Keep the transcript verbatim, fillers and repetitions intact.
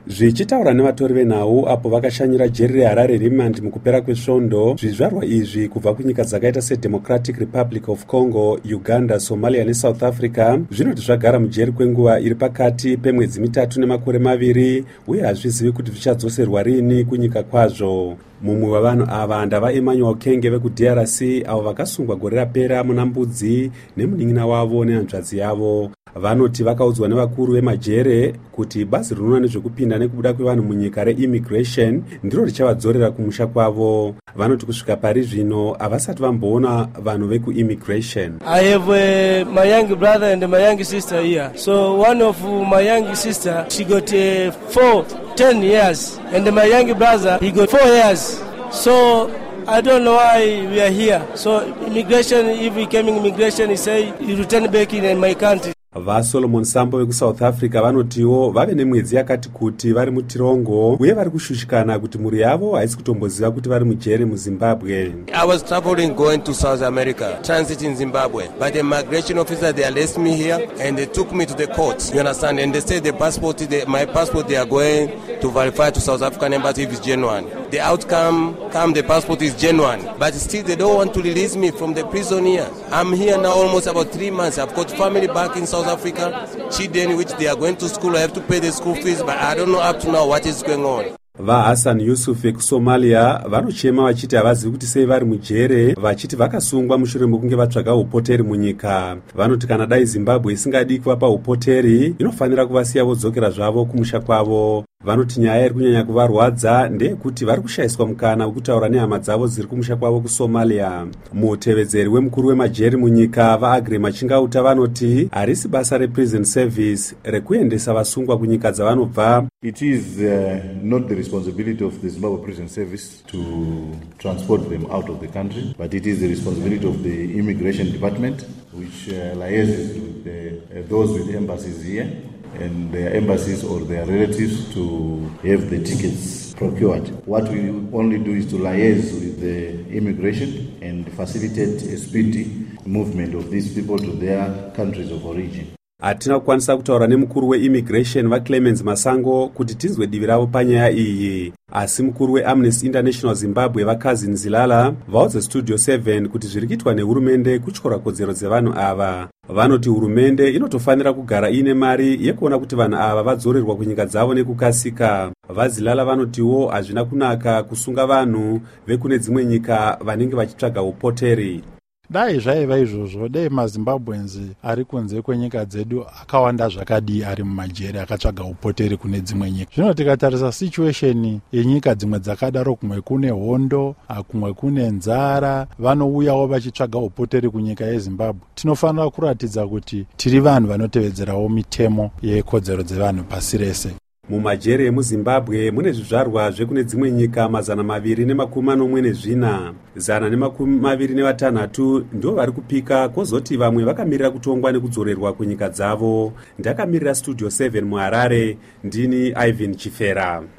Zvichitaura nevatori venhau apo vakashanyira jeri reHarare rimandi mukupera kwesvondo, zvizvarwa izvi kubva kunyika dzakaita seDemocratic Republic of Congo, Uganda, Somalia neSouth Africa zvinoti zvagara mujeri kwenguva iri pakati pemwedzi mitatu nemakore maviri uye hazvizivi kuti zvichadzoserwa rini kunyika kwazvo. Mumwe wavanhu ava ndava Emmanuel Kenge vekuD R C avo vakasungwa gore rapera muna Mbudzi nemunin'ina wavo nehanzvadzi yavo. Vanoti vakaudzwa nevakuru vemajere kuti bazi rinoona nezvekupinda nekubuda kwevanhu munyika reimmigration ndiro richavadzorera kumusha kwavo. Vanoti kusvika pari zvino havasati vamboona vanhu vekuimmigration. I have uh, my young brother and my young sister here. So one of my young sister, she got uh, four, ten years, and my young brother, he got four years. So I don't know why we are here. So immigration, if we came in immigration, he say you return back in my country. VaSolomon Sambo vekuSouth Africa vanotiwo vave nemwedzi yakati kuti vari mutirongo uye vari kushushikana kuti mhuri yavo haisi kutomboziva kuti vari mujere muZimbabwe. I was traveling going to South America, transit in Zimbabwe, but the migration officer they arrested me here and they took me to the court. You understand? And they said the passport, the, my passport, they are going to verify to South African embassy if it's genuine. The outcome, come the passport is genuine, but still they don't want to release me from the prison here. I'm here now almost about three months. I've got family back in South Africa, children which they are going to school. I have to pay the school fees, but I don't know up to now what is going on. VaHassan Yusuf vekuSomalia vanochema vachiti havazivi kuti sei vari mujere, vachiti vakasungwa mushure mekunge vatsvaga upoteri munyika. Vanoti kana dai Zimbabwe isingadi kuvapa upoteri inofanira kuvasiya vodzokera zvavo kumusha kwavo. Vanoti nyaya iri kunyanya kuvarwadza ndeyekuti vari kushayiswa mukana wekutaura nehama dzavo dziri kumusha kwavo kuSomalia. Mutevedzeri wemukuru wemajeri munyika vaAgre Machingauta vanoti harisi basa reprison service rekuendesa vasungwa kunyika dzavanobva. It is uh, not the responsibility of the Zimbabwe Prison Service to transport them out of the country, but it is the responsibility of the Immigration Department, which uh, liaises with the, uh, those with embassies here and their embassies or their relatives to have the tickets procured. What we only do is to liaise with the immigration and facilitate a speedy movement of these people to their countries of origin. Hatina kukwanisa kutaura nemukuru weimmigration vaClemens Masango kuti tinzwe divi ravo panyaya iyi, asi mukuru weAmnesty International Zimbabwe vaKazini Zilala vaudza Studio seven kuti zviri kuitwa nehurumende kutyora kodzero dzevanhu ava. Vanoti hurumende inotofanira kugara ine mari yekuona kuti vanhu ava vadzorerwa kunyika dzavo nekukasika. VaZilala vanotiwo hazvina kunaka kusunga vanhu vekune dzimwe nyika vanenge vachitsvaga upoteri. Dai zvaiva izvozvo, dai maZimbabwenzi ari kunze kwenyika dzedu akawanda zvakadii ari mumajeri akatsvaga upoteri kune dzimwe nyika. Zvino tikatarisa situation yenyika dzimwe dzakadaro, kumwe kune hondo, kumwe kune nzara, vanouyawo vachitsvaga upoteri kunyika yeZimbabwe. Tinofanira kuratidza kuti tiri vanhu vanotevedzerawo mitemo yekodzero dzevanhu pasi rese. Mumajeri emuZimbabwe mune zvizvarwa zvekune dzimwe nyika mazana maviri nemakumi manomwe nezvina. Zana nemakumi maviri nevatanhatu ndo vari kupika, kozoti vamwe vakamirira kutongwa nekudzorerwa kunyika dzavo. Ndakamirira Studio seven muHarare, ndini Ivan Chifera.